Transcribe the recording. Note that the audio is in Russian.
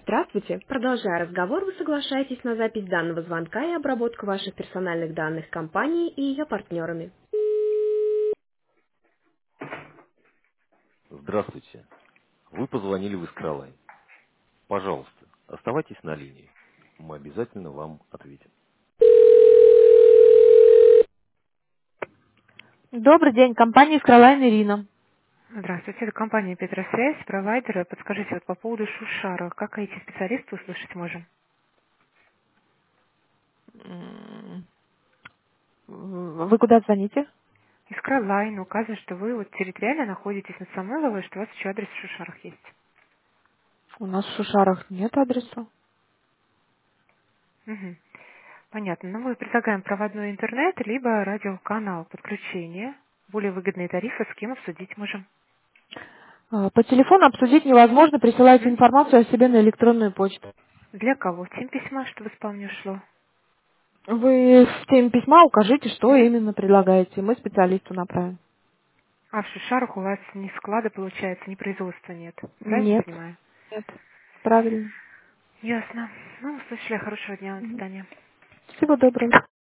Здравствуйте. Продолжая разговор, вы соглашаетесь на запись данного звонка и обработку ваших персональных данных компании и ее партнерами. Здравствуйте. Вы позвонили в Искролайн. Пожалуйста, оставайтесь на линии. Мы обязательно вам ответим. Добрый день, компания «Искролайн» Ирина. Здравствуйте, это компания Петросвязь, провайдеры. Подскажите, вот по поводу Шушара, как IT-специалиста услышать можем? Вы куда звоните? Искролайн указано, что вы вот территориально находитесь на Самойлово, и что у вас еще адрес в Шушарах есть. У нас в Шушарах нет адреса. Мгм. Понятно. Ну, мы предлагаем проводной интернет, либо радиоканал подключения. Более выгодные тарифы, с кем обсудить можем. По телефону обсудить невозможно, присылайте Мгм. информацию о себе на электронную почту. Для кого? Тем письма, чтобы спам не ушло. Вы в теме письма укажите, что Мгм. именно предлагаете. Мы специалисту направим. А в Шушарах у вас ни склада, получается, ни производства нет. Правильно Нет. понимаю? Нет. Правильно. Ясно. Ну, услышали. Хорошего дня. До Мгм. свидания. Всего доброго.